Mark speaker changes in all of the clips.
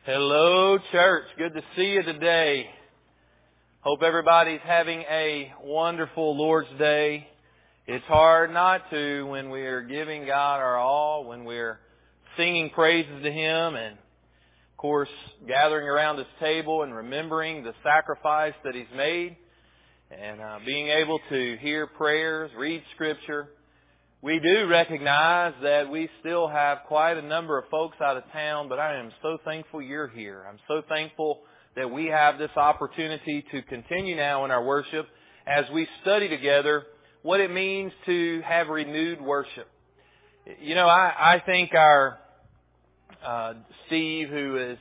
Speaker 1: Hello, church. Good to see you today. Hope everybody's having a wonderful Lord's Day. It's hard not to when we're giving God our all, when we're singing praises to Him, and of course, gathering around His table and remembering the sacrifice that He's made, and being able to hear prayers, read Scripture. We do recognize that we still have quite a number of folks out of town, but I am so thankful you're here. I'm so thankful that we have this opportunity to continue now in our worship as we study together what it means to have renewed worship. You know, I think our Steve, who is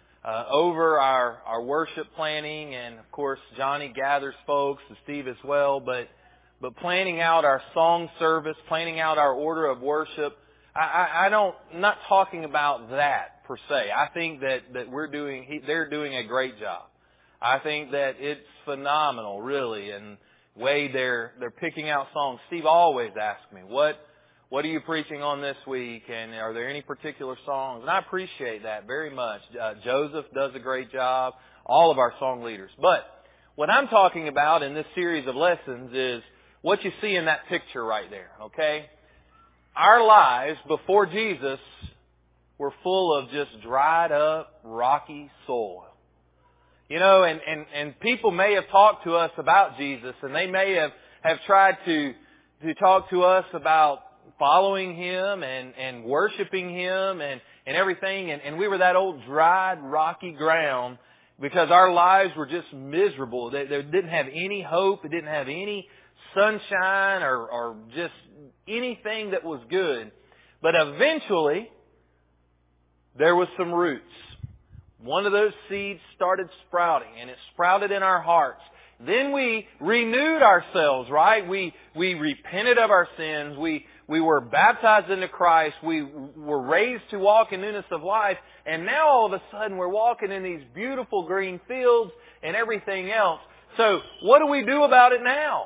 Speaker 1: over our worship planning, and of course Johnny gathers folks, and Steve as well, but planning out our song service, planning out our order of worship, I'm not talking about that per se. I think that they're doing a great job. I think that it's phenomenal, really, and the way they're picking out songs. Steve always asks me, what are you preaching on this week, and are there any particular songs? And I appreciate that very much. Joseph does a great job, all of our song leaders. But what I'm talking about in this series of lessons is what you see in that picture right there, okay? Our lives before Jesus were full of just dried up, rocky soil. You know, and people may have talked to us about Jesus, and they may have tried to talk to us about following Him and worshiping Him and everything, and we were that old dried, rocky ground because our lives were just miserable. They didn't have any hope. It didn't have any sunshine or just anything that was good. But eventually, there was some roots. One of those seeds started sprouting, and it sprouted in our hearts. Then we renewed ourselves, right? We repented of our sins. We were baptized into Christ. We were raised to walk in newness of life. And now all of a sudden we're walking in these beautiful green fields and everything else. So what do we do about it now?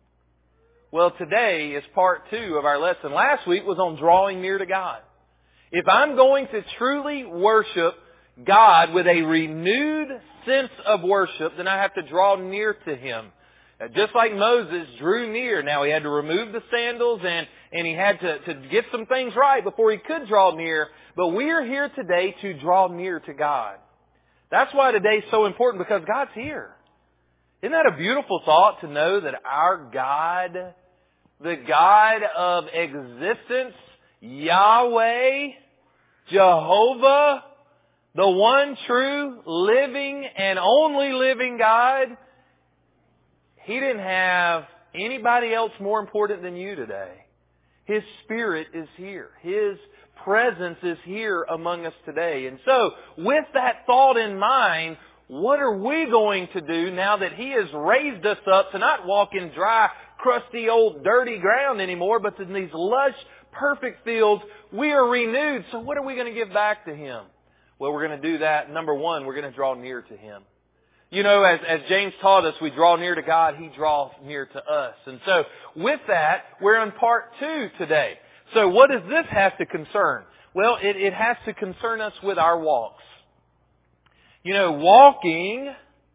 Speaker 1: Well, today is part 2 of our lesson. Last week was on drawing near to God. If I'm going to truly worship God with a renewed sense of worship, then I have to draw near to Him. Just like Moses drew near. Now he had to remove the sandals and he had to get some things right before he could draw near. But we are here today to draw near to God. That's why today's so important, because God's here. Isn't that a beautiful thought to know that our God, the God of existence, Yahweh, Jehovah, the one true, living, and only living God, He didn't have anybody else more important than you today. His Spirit is here. His presence is here among us today. And so, with that thought in mind, what are we going to do now that He has raised us up to not walk in dry, crusty, old, dirty ground anymore, but in these lush, perfect fields? We are renewed. So what are we going to give back to Him? Well, we're going to do that. Number 1, we're going to draw near to Him. You know, as James taught us, we draw near to God, He draws near to us. And so, with that, we're in part 2 today. So what does this have to concern? Well, it has to concern us with our walks. You know, walking,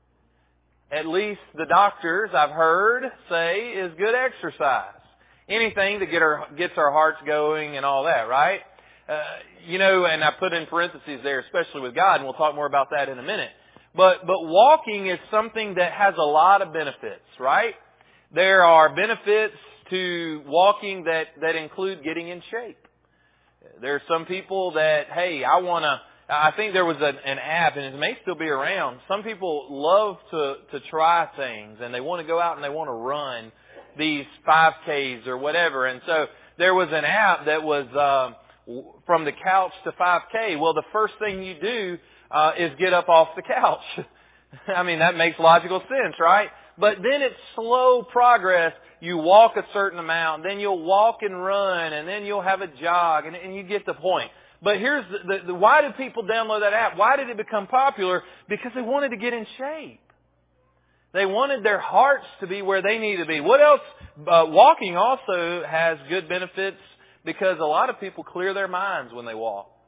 Speaker 1: at least the doctors I've heard say, is good exercise. Anything that gets our hearts going and all that, right? You know, and I put in parentheses there, especially with God, and we'll talk more about that in a minute. But walking is something that has a lot of benefits, right? There are benefits to walking that include getting in shape. There are some people that, hey, I think there was an app, and it may still be around. Some people love to try things, and they want to go out and they want to run these 5Ks or whatever. And so there was an app that was from the couch to 5K. Well, the first thing you do is get up off the couch. I mean, that makes logical sense, right? But then it's slow progress. You walk a certain amount, then you'll walk and run, and then you'll have a jog, and you get the point. But here's the why did people download that app? Why did it become popular? Because they wanted to get in shape. They wanted their hearts to be where they need to be. What else? Walking also has good benefits because a lot of people clear their minds when they walk.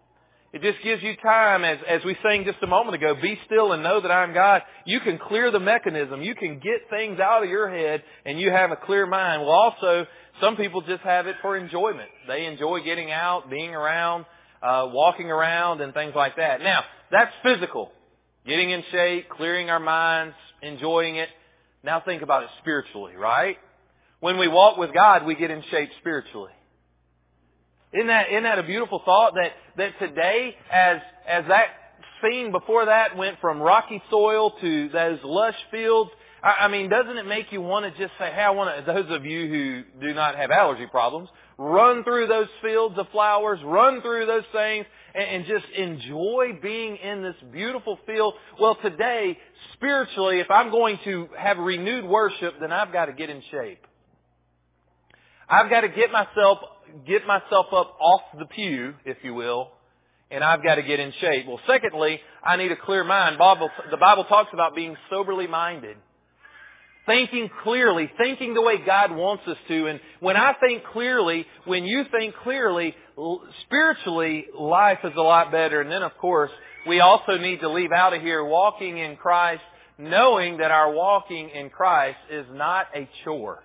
Speaker 1: It just gives you time, as we sang just a moment ago, be still and know that I am God. You can clear the mechanism. You can get things out of your head and you have a clear mind. Well, also, some people just have it for enjoyment. They enjoy getting out, being around, walking around and things like that. Now, that's physical. Getting in shape, clearing our minds, enjoying it. Now think about it spiritually, right? When we walk with God, we get in shape spiritually. Isn't that a beautiful thought? That today, as that scene before that went from rocky soil to those lush fields, I mean, doesn't it make you want to just say, hey, I want to, those of you who do not have allergy problems, run through those fields of flowers, run through those things, and just enjoy being in this beautiful field. Well, today, spiritually, if I'm going to have renewed worship, then I've got to get in shape. I've got to get myself up off the pew, if you will, and I've got to get in shape. Well, secondly, I need a clear mind. The Bible talks about being soberly minded. Thinking clearly, thinking the way God wants us to. And when I think clearly, when you think clearly, spiritually, life is a lot better. And then, of course, we also need to leave out of here walking in Christ, knowing that our walking in Christ is not a chore.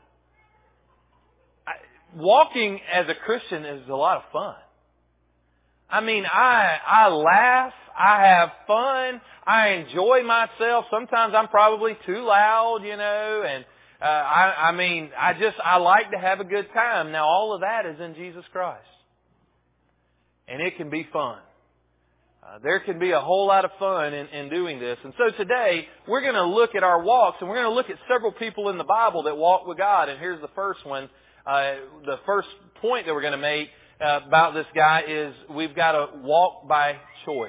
Speaker 1: Walking as a Christian is a lot of fun. I mean, I laugh, I have fun, I enjoy myself. Sometimes I'm probably too loud, and I like to have a good time. Now, all of that is in Jesus Christ. And it can be fun. There can be a whole lot of fun in doing this. And so today, we're going to look at our walks, and we're going to look at several people in the Bible that walk with God. And here's the first one. The first point that we're going to make about this guy is we've got to walk by choice.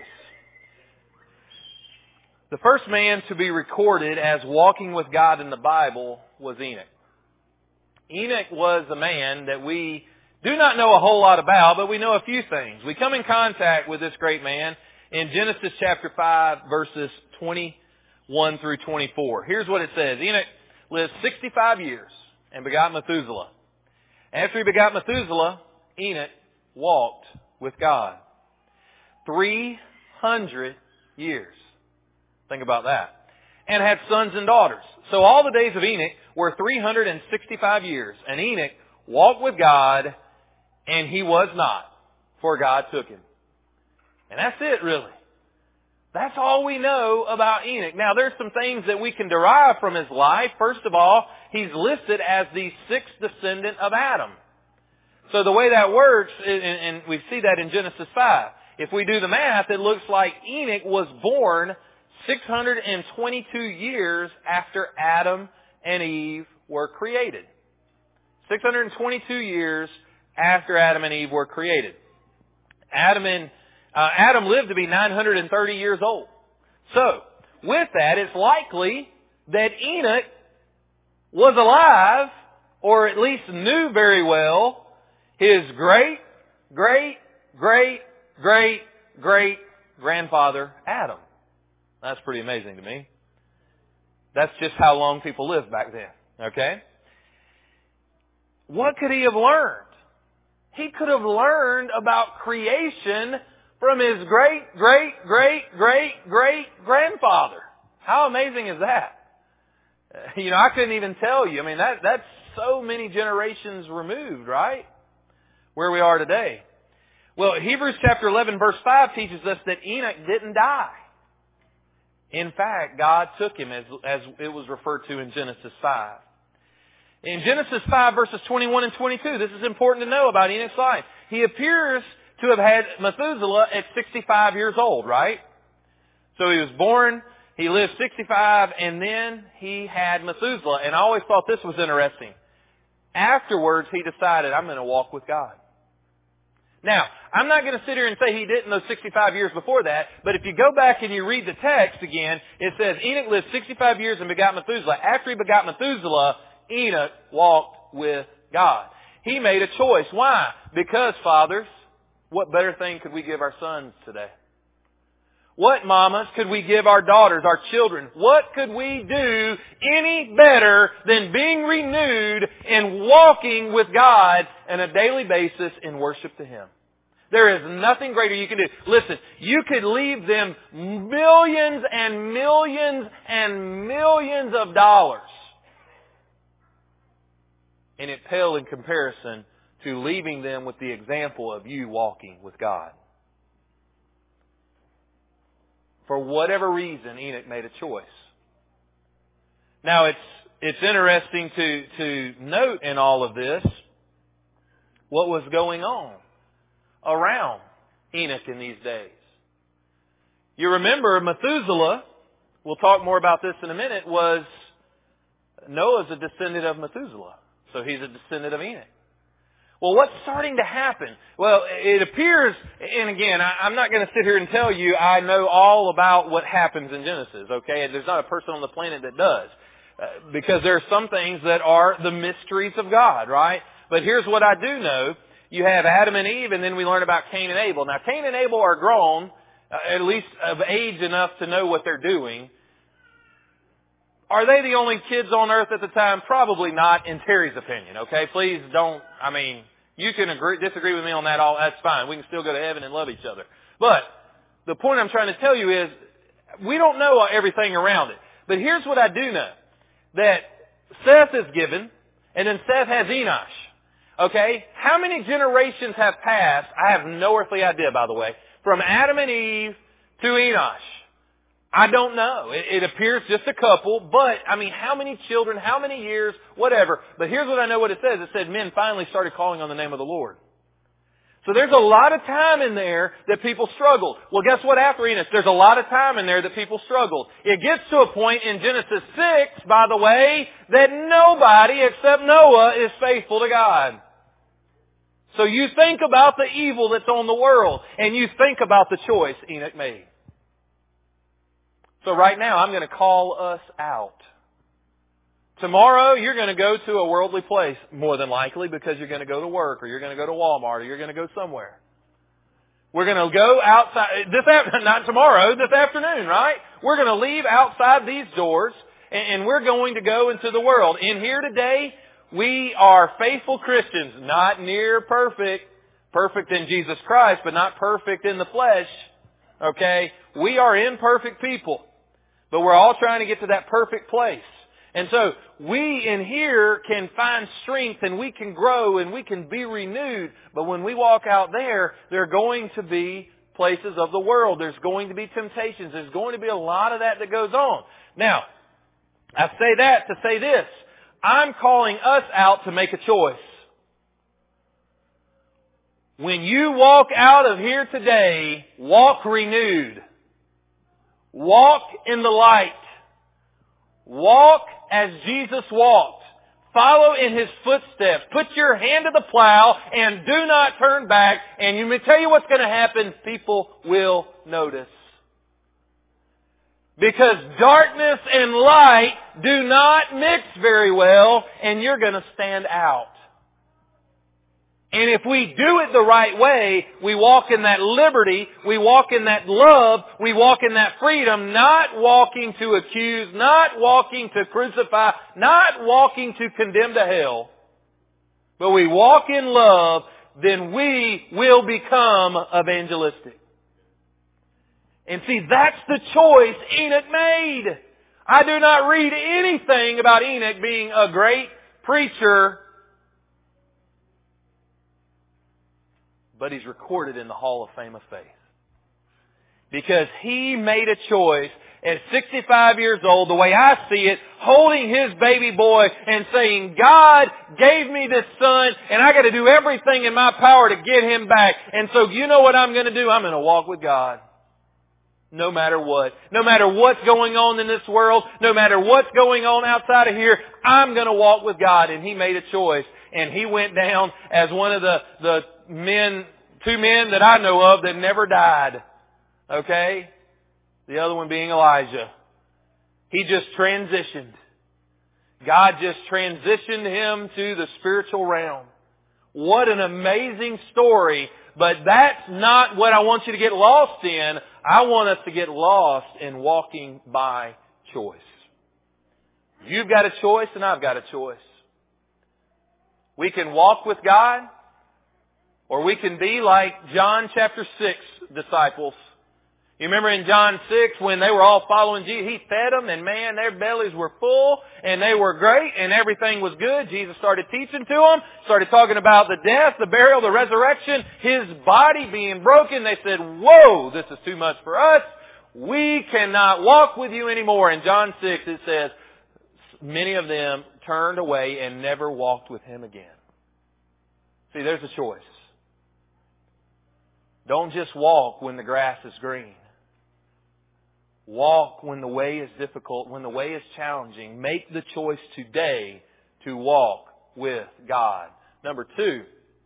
Speaker 1: The first man to be recorded as walking with God in the Bible was Enoch. Enoch was a man that we do not know a whole lot about, but we know a few things. We come in contact with this great man in Genesis chapter 5, verses 21 through 24. Here's what it says. Enoch lived 65 years and begot Methuselah. After he begot Methuselah, Enoch walked with God 300 years. Think about that. And had sons and daughters. So all the days of Enoch were 365 years. And Enoch walked with God, and he was not, for God took him. And that's it, really. That's all we know about Enoch. Now, there's some things that we can derive from his life. First of all, he's listed as the sixth descendant of Adam. So the way that works, and we see that in Genesis 5, if we do the math, it looks like Enoch was born 622 years after Adam and Eve were created. 622 years after Adam and Eve were created. Adam lived to be 930 years old. So, with that, it's likely that Enoch was alive, or at least knew very well, his great, great, great, great, great grandfather, Adam. That's pretty amazing to me. That's just how long people lived back then. Okay? What could he have learned? He could have learned about creation from his great, great, great, great, great grandfather. How amazing is that? I couldn't even tell you. I mean, that's so many generations removed, right? Where we are today. Well, Hebrews chapter 11 verse 5 teaches us that Enoch didn't die. In fact, God took him as it was referred to in Genesis 5. In Genesis 5 verses 21 and 22, this is important to know about Enoch's life. He appears to have had Methuselah at 65 years old, right? So he was born, he lived 65, and then he had Methuselah. And I always thought this was interesting. Afterwards, he decided, I'm going to walk with God. Now, I'm not going to sit here and say he didn't those 65 years before that, but if you go back and you read the text again, it says Enoch lived 65 years and begot Methuselah. After he begot Methuselah, Enoch walked with God. He made a choice. Why? Because, fathers, what better thing could we give our sons today? What, mamas, could we give our daughters, our children? What could we do any better than being renewed and walking with God on a daily basis in worship to Him? There is nothing greater you can do. Listen, you could leave them millions and millions and millions of dollars, and it pale in comparison to leaving them with the example of you walking with God. For whatever reason, Enoch made a choice. Now, it's interesting to note in all of this what was going on around Enoch in these days. You remember Methuselah, we'll talk more about this in a minute, Noah's a descendant of Methuselah. So he's a descendant of Enoch. Well, what's starting to happen? Well, it appears, and again, I'm not going to sit here and tell you I know all about what happens in Genesis, okay? There's not a person on the planet that does. Because there are some things that are the mysteries of God, right? But here's what I do know. You have Adam and Eve, and then we learn about Cain and Abel. Now, Cain and Abel are grown, at least of age enough to know what they're doing. Are they the only kids on earth at the time? Probably not, in Terry's opinion, okay? Please don't, you can disagree with me on that all, that's fine. We can still go to heaven and love each other. But the point I'm trying to tell you is, we don't know everything around it. But here's what I do know. That Seth is given, and then Seth has Enosh. Okay? How many generations have passed? I have no earthly idea, by the way. From Adam and Eve to Enosh. I don't know. It appears just a couple, but, how many children, how many years, whatever. But here's what I know what it says. It said men finally started calling on the name of the Lord. So there's a lot of time in there that people struggled. Well, guess what? After Enoch, there's a lot of time in there that people struggled. It gets to a point in Genesis 6, by the way, that nobody except Noah is faithful to God. So you think about the evil that's on the world, and you think about the choice Enoch made. So right now, I'm going to call us out. Tomorrow, you're going to go to a worldly place, more than likely, because you're going to go to work, or you're going to go to Walmart, or you're going to go somewhere. We're going to go outside, not tomorrow, this afternoon, right? We're going to leave outside these doors, and we're going to go into the world. In here today, we are faithful Christians, not near perfect in Jesus Christ, but not perfect in the flesh, okay? We are imperfect people, but we're all trying to get to that perfect place. And so we in here can find strength and we can grow and we can be renewed. But when we walk out there are going to be places of the world. There's going to be temptations. There's going to be a lot of that goes on. Now, I say that to say this. I'm calling us out to make a choice. When you walk out of here today, walk renewed. Walk in the light. Walk as Jesus walked. Follow in His footsteps. Put your hand to the plow and do not turn back. And you may tell you what's going to happen. People will notice. Because darkness and light do not mix very well, and you're going to stand out. And if we do it the right way, we walk in that liberty, we walk in that love, we walk in that freedom, not walking to accuse, not walking to crucify, not walking to condemn to hell, but we walk in love, then we will become evangelistic. And see, that's the choice Enoch made. I do not read anything about Enoch being a great preacher, but he's recorded in the Hall of Fame of Faith. Because he made a choice at 65 years old, the way I see it, holding his baby boy and saying, God gave me this son and I got to do everything in my power to get him back. And so you know what I'm going to do? I'm going to walk with God. No matter what. No matter what's going on in this world, no matter what's going on outside of here, I'm going to walk with God. And he made a choice. And he went down as one of the two men that I know of that never died. Okay? The other one being Elijah. He just transitioned. God just transitioned him to the spiritual realm. What an amazing story. But that's not what I want you to get lost in. I want us to get lost in walking by choice. You've got a choice and I've got a choice. We can walk with God Or we can be like John chapter 6 disciples. You remember in John 6 when they were all following Jesus, He fed them and man, their bellies were full and they were great and everything was good. Jesus started teaching to them, started talking about the death, the burial, the resurrection, His body being broken. They said, whoa, this is too much for us. We cannot walk with you anymore. In John 6 it says, many of them turned away and never walked with Him again. See, there's a choice. Don't just walk when the grass is green. Walk when the way is difficult, when the way is challenging. Make the choice today to walk with God. Number 2,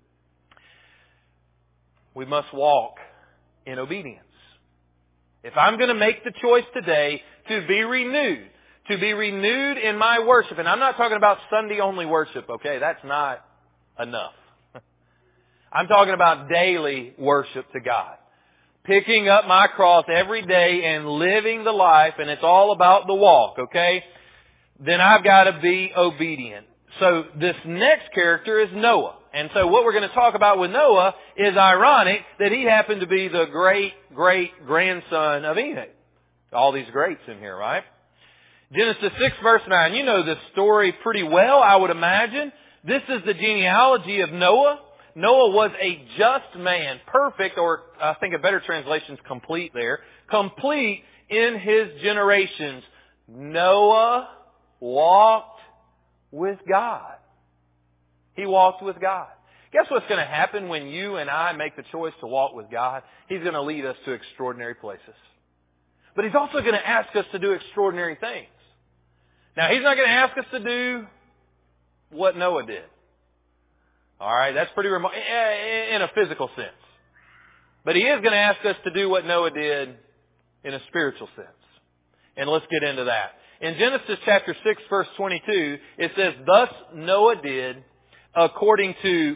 Speaker 1: we must walk in obedience. If I'm going to make the choice today to be renewed in my worship, and I'm not talking about Sunday only worship, okay? That's not enough. I'm talking about daily worship to God. Picking up my cross every day and living the life, and it's all about the walk, okay? Then I've got to be obedient. So this next character is Noah. And so what we're going to talk about with Noah is ironic that he happened to be the great-great-grandson of Enoch. All these greats in here, right? Genesis 6 verse 9. You know this story pretty well, I would imagine. This is the genealogy of Noah. Noah was a just man, perfect, or I think a better translation is complete there. Complete in his generations. Noah walked with God. He walked with God. Guess what's going to happen when you and I make the choice to walk with God? He's going to lead us to extraordinary places. But He's also going to ask us to do extraordinary things. Now, He's not going to ask us to do what Noah did. All right, that's pretty remote in a physical sense. But He is going to ask us to do what Noah did in a spiritual sense. And let's get into that. In Genesis chapter 6 verse 22, it says, thus Noah did according to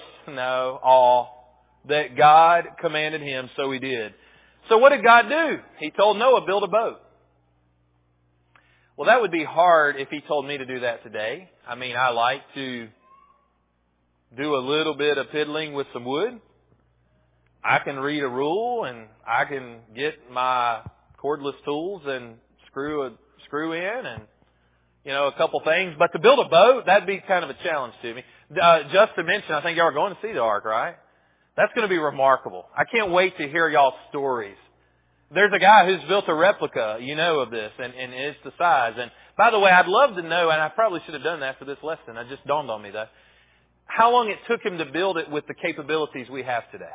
Speaker 1: all that God commanded him, so he did. So what did God do? He told Noah, build a boat. Well, that would be hard if He told me to do that today. I mean, I like to do a little bit of piddling with some wood. I can read a rule and I can get my cordless tools and screw in and, a couple things. But to build a boat, that'd be kind of a challenge to me. Just to mention, I think y'all are going to see the ark, right? That's going to be remarkable. I can't wait to hear y'all's stories. There's a guy who's built a replica, of this, and it's the size. And by the way, I'd love to know, and I probably should have done that for this lesson. It just dawned on me though. How long it took him to build it with the capabilities we have today.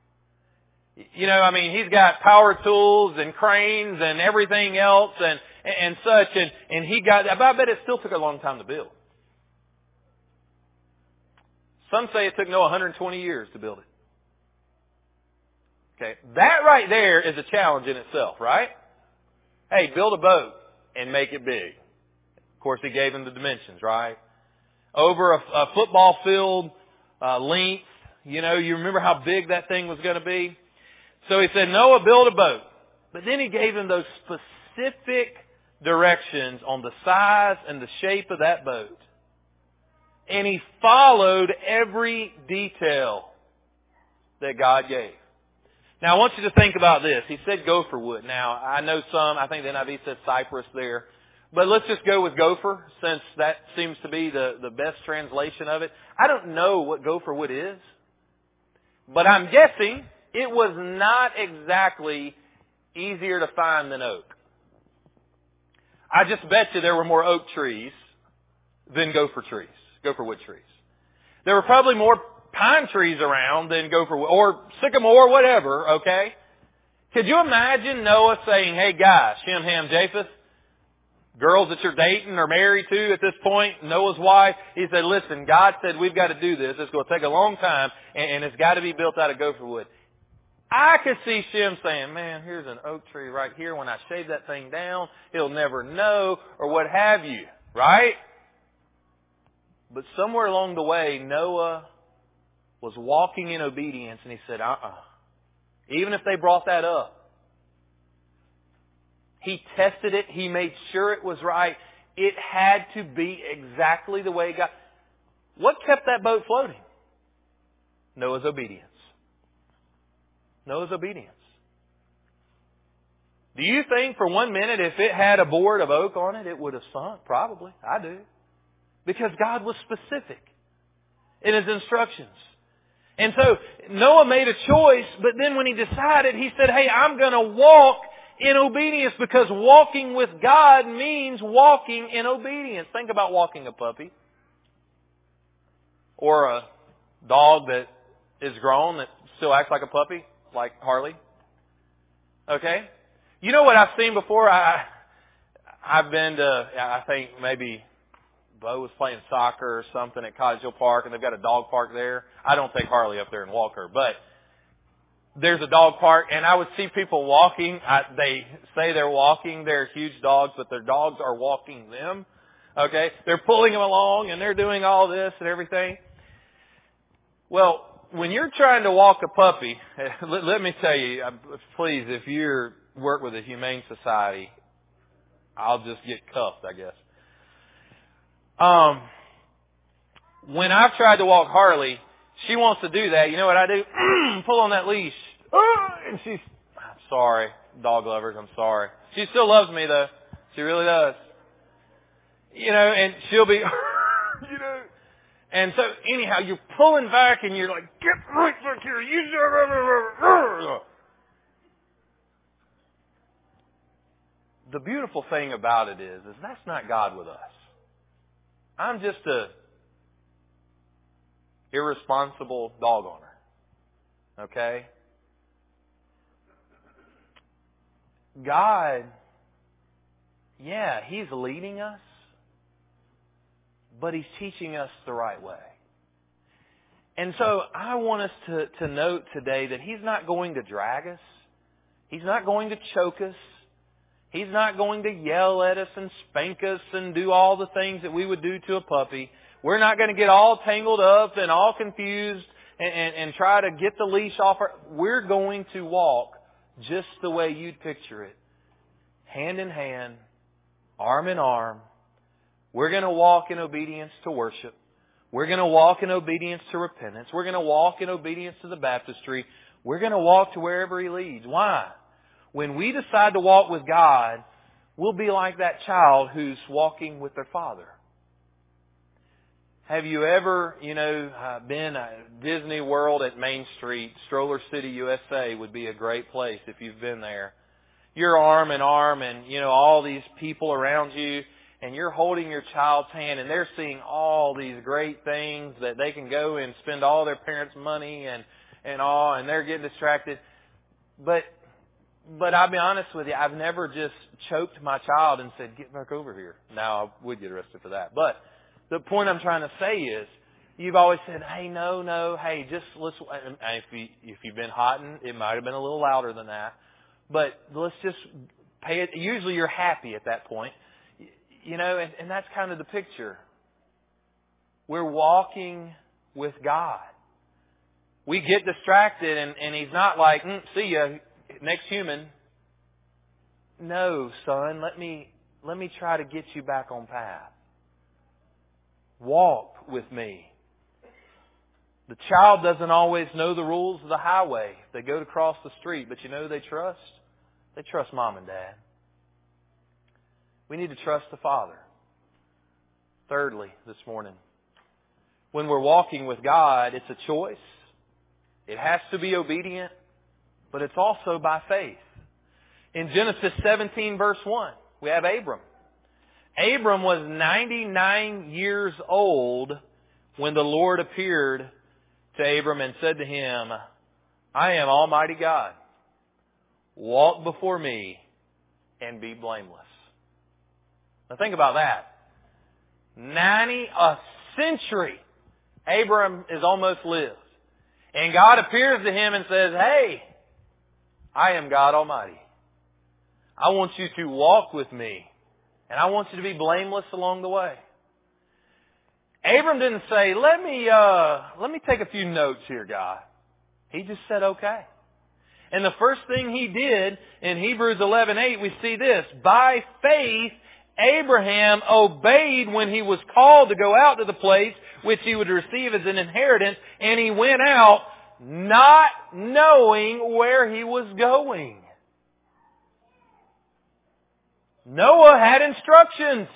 Speaker 1: He's got power tools and cranes and everything else and such, and I bet it still took a long time to build. Some say it took Noah 120 years to build it. Okay, that right there is a challenge in itself, right? Hey, build a boat and make it big. Of course, He gave him the dimensions, right? Over a football field length, you remember how big that thing was going to be? So He said, Noah, build a boat. But then He gave him those specific directions on the size and the shape of that boat. And he followed every detail that God gave. Now, I want you to think about this. He said gopher wood. Now, I know I think the NIV said cypress there. But let's just go with gopher, since that seems to be the best translation of it. I don't know what gopher wood is, but I'm guessing it was not exactly easier to find than oak. I just bet you there were more oak trees than gopher wood trees. There were probably more pine trees around than gopher wood, or sycamore, whatever, okay? Could you imagine Noah saying, hey guys, Shem, Ham, Japheth, girls that you're dating or married to at this point, Noah's wife, he said, listen, God said we've got to do this. It's going to take a long time, and it's got to be built out of gopher wood. I could see Shem saying, man, here's an oak tree right here. When I shave that thing down, he'll never know, or what have you, right? But somewhere along the way, Noah was walking in obedience, and he said, even if they brought that up, he tested it. He made sure it was right. It had to be exactly the way God. What kept that boat floating? Noah's obedience. Noah's obedience. Do you think for 1 minute if it had a board of oak on it, it would have sunk? Probably. I do. Because God was specific in His instructions. And so Noah made a choice, but then when he decided, he said, hey, I'm going to walk in obedience, because walking with God means walking in obedience. Think about walking a puppy or a dog that is grown that still acts like a puppy, like Harley. Okay? You know what I've seen before? I've been to, I think maybe Bo was playing soccer or something at Cottage Hill Park, and they've got a dog park there. I don't take Harley up there and walk her, but there's a dog park, and I would see people walking. They say they're walking their huge dogs, but their dogs are walking them. Okay? They're pulling them along, and they're doing all this and everything. Well, when you're trying to walk a puppy, let me tell you, please, if you work with a humane society, I'll just get cuffed, I guess. When I've tried to walk Harley, she wants to do that. You know what I do? Pull on that leash. And I'm sorry, dog lovers, I'm sorry. She still loves me though. She really does. You know, and she'll be, you know. And so anyhow, you're pulling back and you're like, get right back here. The beautiful thing about it is that's not God with us. I'm just a irresponsible dog owner. Okay? God, yeah, He's leading us, but He's teaching us the right way. And so I want us to note today that He's not going to drag us. He's not going to choke us. He's not going to yell at us and spank us and do all the things that we would do to a puppy. We're not going to get all tangled up and all confused and try to get the leash off. We're going to walk just the way you'd picture it. Hand in hand, arm in arm. We're going to walk in obedience to worship. We're going to walk in obedience to repentance. We're going to walk in obedience to the baptistry. We're going to walk to wherever He leads. Why? When we decide to walk with God, we'll be like that child who's walking with their father. Have you ever, been at Disney World at Main Street? Stroller City, USA would be a great place if you've been there. You're arm in arm and, all these people around you, and you're holding your child's hand, and they're seeing all these great things that they can go and spend all their parents' money and they're getting distracted. But I'll be honest with you, I've never just choked my child and said, get back over here. Now, I would get arrested for that. But the point I'm trying to say is, you've always said, hey, no, hey, just listen. If you've been hotting, it might have been a little louder than that. But let's just pay it. Usually you're happy at that point. And that's kind of the picture. We're walking with God. We get distracted and He's not like, see ya, next human. No, son, let me try to get you back on path. Walk with me. The child doesn't always know the rules of the highway. They go to cross the street, but they trust? They trust mom and dad. We need to trust the Father. Thirdly, this morning, when we're walking with God, it's a choice. It has to be obedient, but it's also by faith. In Genesis 17, verse 1, we have Abram. Abram was 99 years old when the Lord appeared to Abram and said to him, I am Almighty God. Walk before me and be blameless. Now think about that. A century Abram is almost lived. And God appears to him and says, hey, I am God Almighty. I want you to walk with me. And I want you to be blameless along the way. Abram didn't say, let me take a few notes here, God. He just said, okay. And the first thing he did in Hebrews 11:8, we see this. By faith, Abraham obeyed when he was called to go out to the place which he would receive as an inheritance, and he went out not knowing where he was going. Noah had instructions.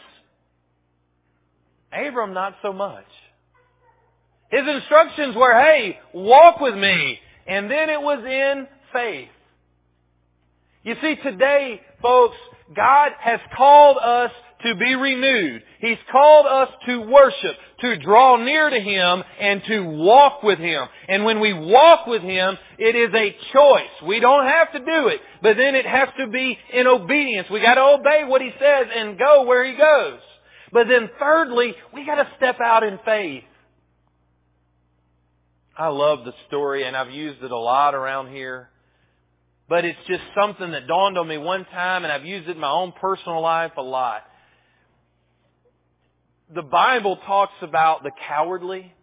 Speaker 1: Abram, not so much. His instructions were, hey, walk with me. And then it was in faith. You see, today, folks, God has called us to be renewed. He's called us to worship, to draw near to Him, and to walk with Him. And when we walk with Him, it is a choice. We don't have to do it, but then it has to be in obedience. We got to obey what He says and go where He goes. But then thirdly, we got to step out in faith. I love the story, and I've used it a lot around here. But it's just something that dawned on me one time, and I've used it in my own personal life a lot. The Bible talks about the cowardly.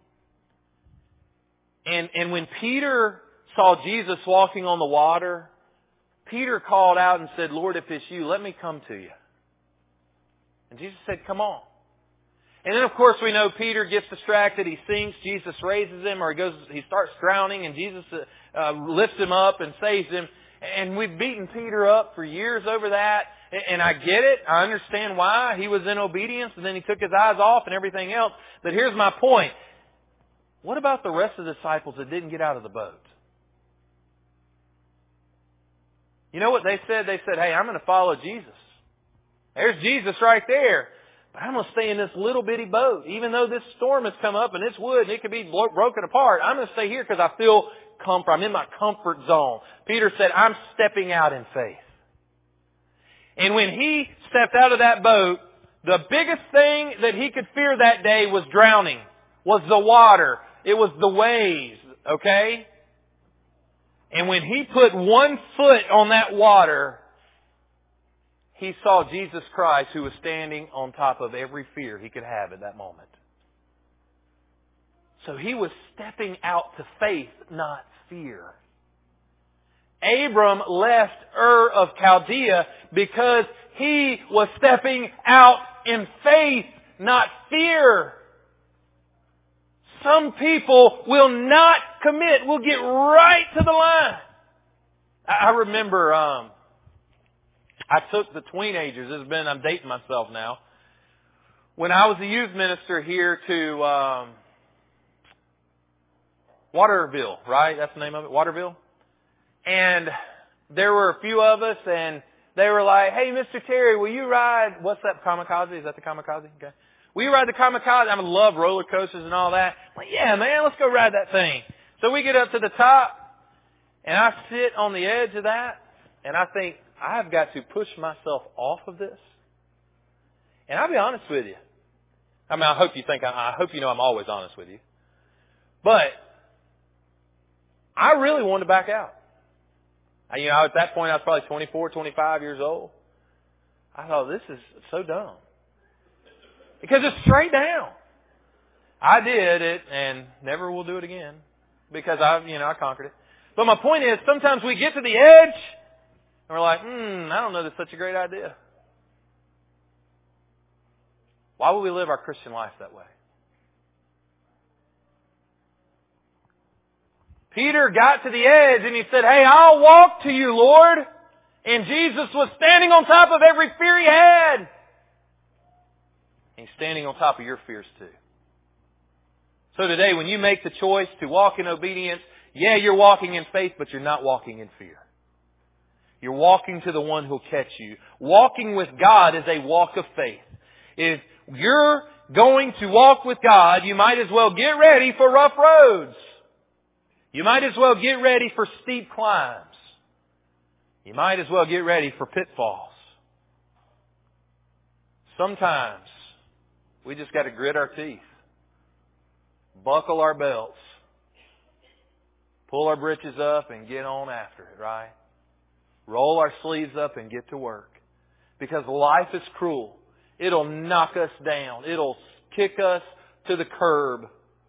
Speaker 1: And when Peter saw Jesus walking on the water, Peter called out and said, Lord, if it's you, let me come to you. And Jesus said, come on. And then, of course, we know Peter gets distracted. He sinks. Jesus raises him, or he starts drowning, and Jesus lifts him up and saves him. And we've beaten Peter up for years over that. And I get it. I understand why. He was in obedience, and then he took his eyes off and everything else. But here's my point. What about the rest of the disciples that didn't get out of the boat? You know what they said? They said, hey, I'm going to follow Jesus. There's Jesus right there. But I'm going to stay in this little bitty boat. Even though this storm has come up and it's wood and it could be broken apart, I'm going to stay here because I feel comfort. I'm in my comfort zone. Peter said, I'm stepping out in faith. And when he stepped out of that boat, the biggest thing that he could fear that day was drowning, was the water. It was the waves, okay? And when he put one foot on that water, he saw Jesus Christ, who was standing on top of every fear he could have at that moment. So he was stepping out to faith, not fear. Abram left Ur of Chaldea because he was stepping out in faith, not fear. Some people will not commit, will get right to the line. I remember I took the teenagers. I'm dating myself now. When I was a youth minister here to Waterville, right? That's the name of it, Waterville. And there were a few of us, and they were like, hey, Mr. Terry, will you ride, what's that, Kamikaze? Is that the Kamikaze? Okay. Will you ride the Kamikaze? I love roller coasters and all that. I'm like, yeah, man, let's go ride that thing. So we get up to the top, and I sit on the edge of that, and I think, I've got to push myself off of this. And I'll be honest with you. I hope you know I'm always honest with you. But I really wanted to back out. At that point I was probably 24, 25 years old. I thought, this is so dumb. Because it's straight down. I did it and never will do it again. Because I conquered it. But my point is, sometimes we get to the edge and we're like, I don't know that's such a great idea. Why would we live our Christian life that way? Peter got to the edge and he said, hey, I'll walk to you, Lord. And Jesus was standing on top of every fear he had. And He's standing on top of your fears too. So today, when you make the choice to walk in obedience, yeah, you're walking in faith, but you're not walking in fear. You're walking to the one who'll catch you. Walking with God is a walk of faith. If you're going to walk with God, you might as well get ready for rough roads. You might as well get ready for steep climbs. You might as well get ready for pitfalls. Sometimes we just got to grit our teeth, buckle our belts, pull our britches up and get on after it, right? Roll our sleeves up and get to work. Because life is cruel. It'll knock us down. It'll kick us to the curb.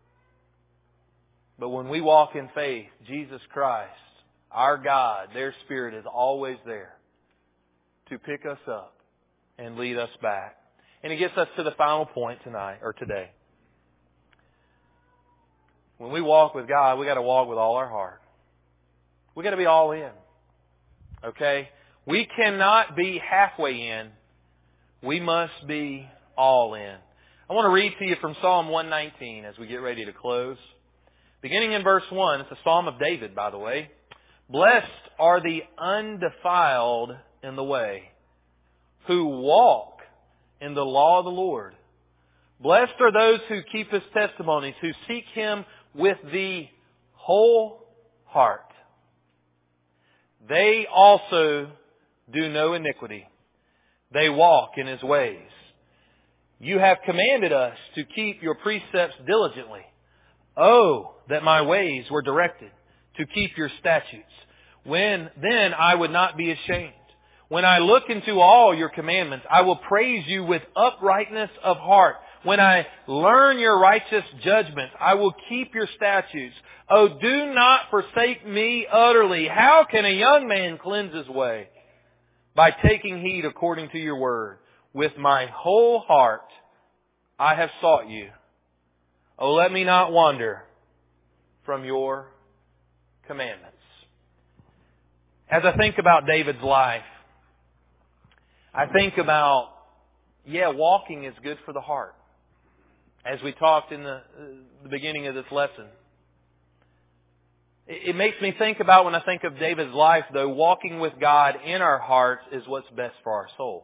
Speaker 1: But when we walk in faith, Jesus Christ, our God, their Spirit is always there to pick us up and lead us back. And it gets us to the final point tonight, or today. When we walk with God, we got to walk with all our heart. We got to be all in. Okay? We cannot be halfway in. We must be all in. I want to read to you from Psalm 119 as we get ready to close. Beginning in verse 1, it's a Psalm of David, by the way. Blessed are the undefiled in the way, who walk in the law of the Lord. Blessed are those who keep His testimonies, who seek Him with the whole heart. They also do no iniquity. They walk in His ways. You have commanded us to keep Your precepts diligently. Oh, that my ways were directed to keep Your statutes. Then I would not be ashamed. When I look into all Your commandments, I will praise You with uprightness of heart. When I learn Your righteous judgments, I will keep Your statutes. Oh, do not forsake me utterly. How can a young man cleanse his way? By taking heed according to Your word. With my whole heart I have sought You. Oh, let me not wander from Your commandments. As I think about David's life, I think about, walking is good for the heart. As we talked in the beginning of this lesson. It makes me think about, when I think of David's life, though, walking with God in our hearts is what's best for our soul.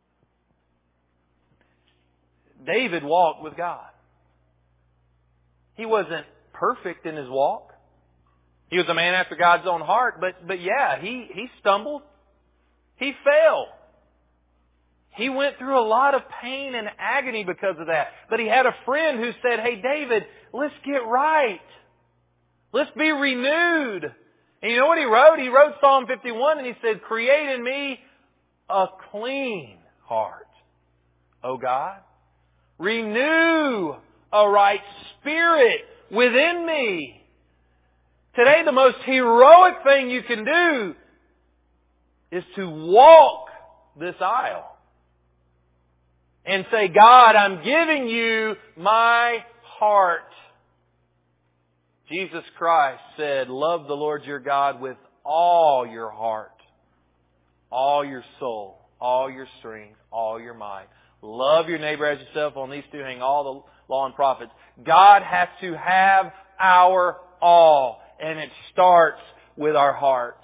Speaker 1: David walked with God. He wasn't perfect in his walk. He was a man after God's own heart, but he stumbled. He fell. He went through a lot of pain and agony because of that. But he had a friend who said, hey, David, let's get right. Let's be renewed. And you know what he wrote? He wrote Psalm 51 and he said, create in me a clean heart, O God. Renew a right spirit within me. Today, the most heroic thing you can do is to walk this aisle and say, God, I'm giving You my heart. Jesus Christ said, love the Lord your God with all your heart, all your soul, all your strength, all your might. Love your neighbor as yourself. On these two hang all the law and prophets. God has to have our all. And it starts with our hearts.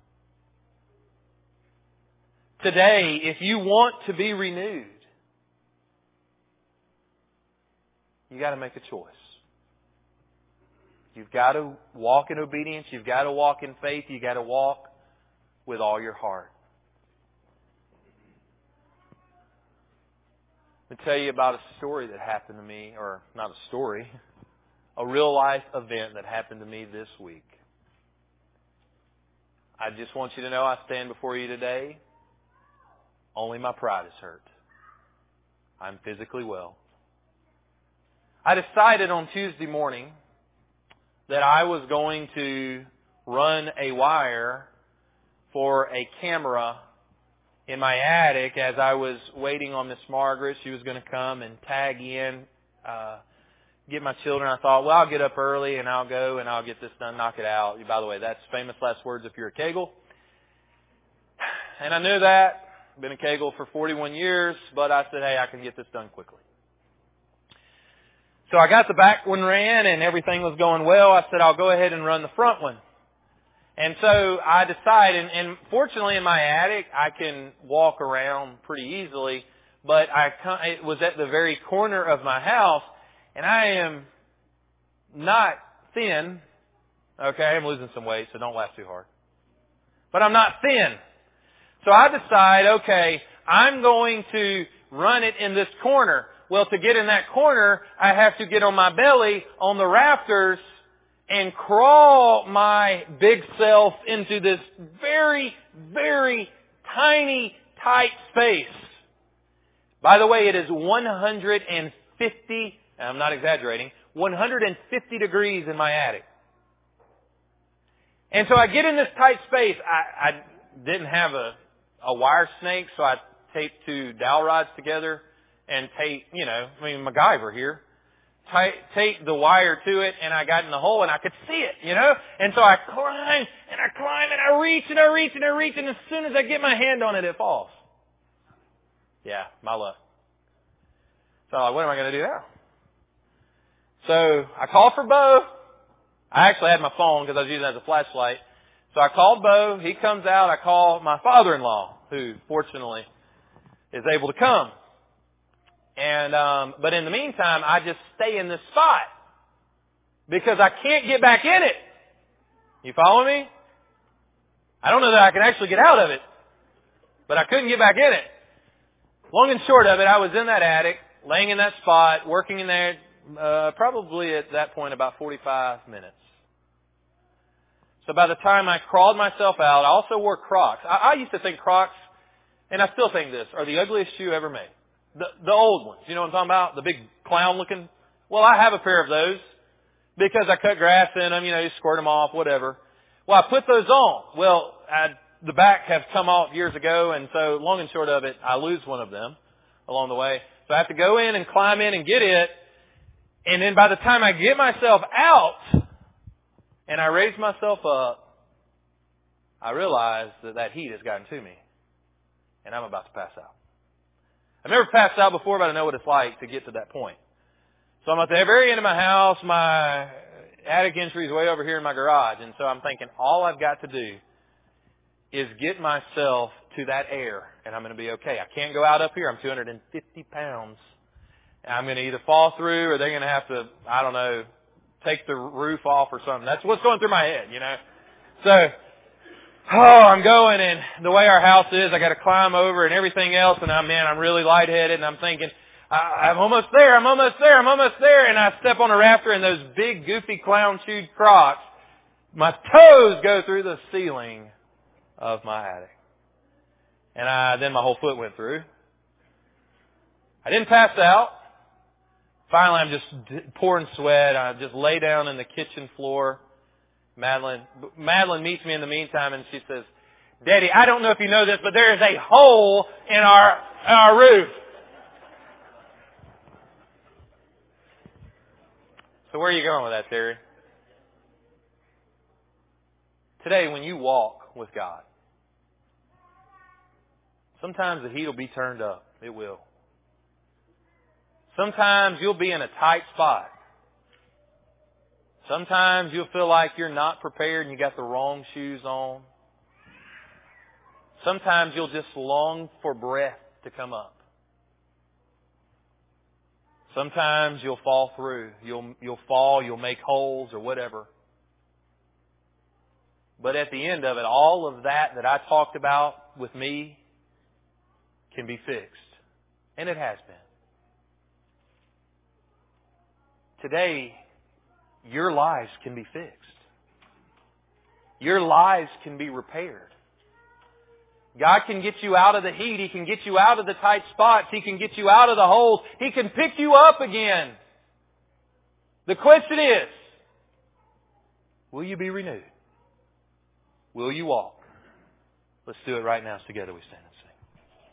Speaker 1: Today, if you want to be renewed, you got to make a choice. You've got to walk in obedience. You've got to walk in faith. You've got to walk with all your heart. Let me tell you about a story that happened to me, or not a story, a real life event that happened to me this week. I just want you to know I stand before you today. Only my pride is hurt. I'm physically well. I decided on Tuesday morning that I was going to run a wire for a camera in my attic as I was waiting on Miss Margaret. She was going to come and tag in, get my children. I thought, well, I'll get up early and I'll go and I'll get this done, knock it out. By the way, that's famous last words if you're a Kegel. And I knew that. I've been a Kegel for 41 years, but I said, hey, I can get this done quickly. So I got the back one ran and everything was going well. I said, I'll go ahead and run the front one. And so I decided, and fortunately in my attic, I can walk around pretty easily, but it was at the very corner of my house, and I am not thin. Okay, I'm losing some weight, so don't laugh too hard. But I'm not thin. So I decide, okay, I'm going to run it in this corner. Well, to get in that corner, I have to get on my belly on the rafters and crawl my big self into this very, very tiny, tight space. By the way, it is 150, I'm not exaggerating, 150 degrees in my attic. And so I get in this tight space. I didn't have a wire snake, so I taped two dowel rods together and tape, MacGyver here. Tape the wire to it, and I got in the hole, and I could see it, And so I climb, and I reach, and as soon as I get my hand on it, it falls. Yeah, my luck. So I'm like, what am I going to do now? So I called for Bo. I actually had my phone because I was using it as a flashlight. So I called Bo. He comes out. I call my father-in-law, who fortunately is able to come. And but in the meantime, I just stay in this spot because I can't get back in it. You follow me? I don't know that I can actually get out of it, but I couldn't get back in it. Long and short of it, I was in that attic, laying in that spot, working in there, probably at that point about 45 minutes. So by the time I crawled myself out, I also wore Crocs. I used to think Crocs, and I still think this, are the ugliest shoe ever made. The old ones, you know what I'm talking about? The big clown looking. Well, I have a pair of those because I cut grass in them, you squirt them off, whatever. Well, I put those on. Well, the back have come off years ago, and so long and short of it, I lose one of them along the way. So I have to go in and climb in and get it. And then by the time I get myself out and I raise myself up, I realize that heat has gotten to me and I'm about to pass out. I've never passed out before, but I know what it's like to get to that point. So I'm at the very end of my house. My attic entry is way over here in my garage. And so I'm thinking all I've got to do is get myself to that air and I'm going to be okay. I can't go out up here. I'm 250 pounds. I'm going to either fall through or they're going to have to, I don't know, take the roof off or something. That's what's going through my head, So, I'm going, and the way our house is, I got to climb over and everything else, and I'm really lightheaded, and I'm thinking, I'm almost there, and I step on a rafter, and those big, goofy, clown-shoed Crocs, my toes go through the ceiling of my attic. And then my whole foot went through. I didn't pass out. Finally, I'm just pouring sweat. I just lay down in the kitchen floor. Madeline meets me in the meantime and she says, Daddy, I don't know if you know this, but there is a hole in our roof. So where are you going with that, Terry? Today, when you walk with God, sometimes the heat will be turned up. It will. Sometimes you'll be in a tight spot. Sometimes you'll feel like you're not prepared and you got the wrong shoes on. Sometimes you'll just long for breath to come up. Sometimes you'll fall through. You'll fall, you'll make holes or whatever. But at the end of it, all of that I talked about with me can be fixed. And it has been. Today, your lives can be fixed. Your lives can be repaired. God can get you out of the heat. He can get you out of the tight spots. He can get you out of the holes. He can pick you up again. The question is, will you be renewed? Will you walk? Let's do it right now together. We stand.